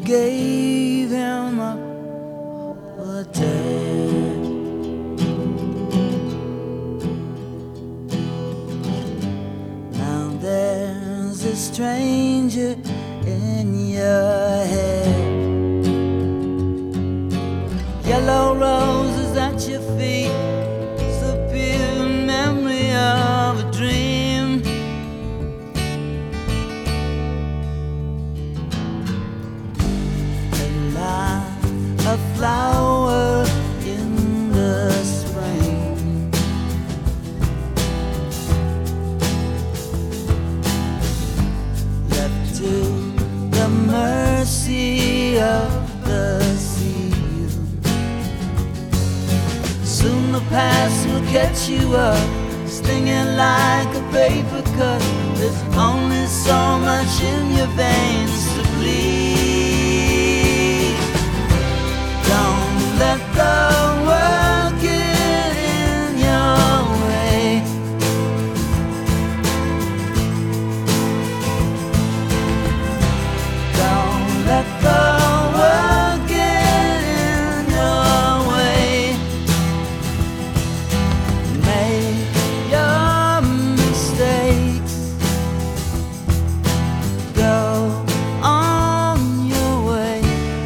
gave him up for dead. Now there's a stranger in your head. Yellow roses at your feet, the pure memory of a dream. A flower in the spring. Left to the mercy of the season. Soon the past will catch you up, stinging like a paper cut. There's only so much in your veins to bleed. Don't let the world get in your way. Don't let the world get in your way. Make your mistakes, go on your way.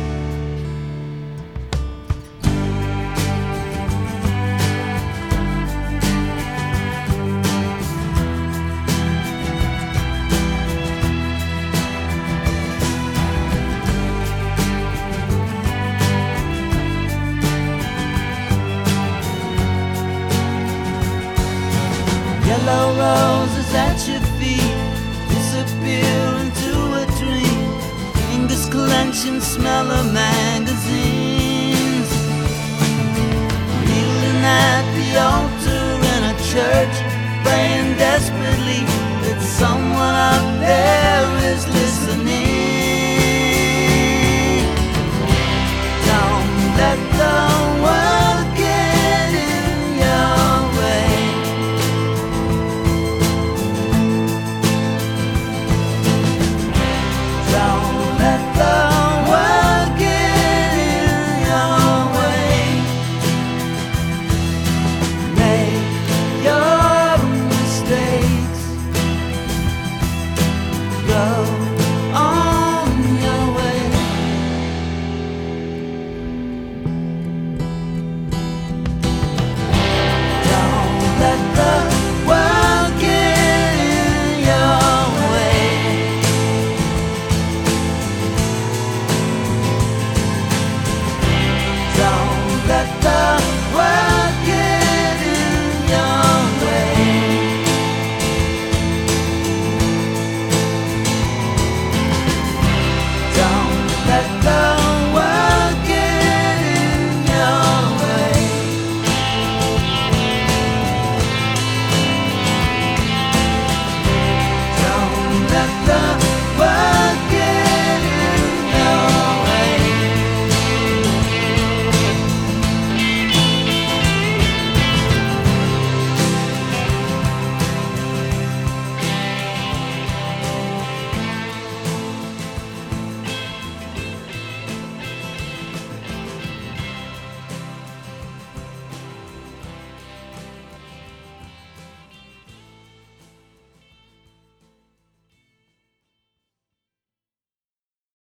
Yellow roses at your feet disappear into a dream. Fingers clenching, smell of magazines. Kneeling at the altar in a church, praying desperately that someone up there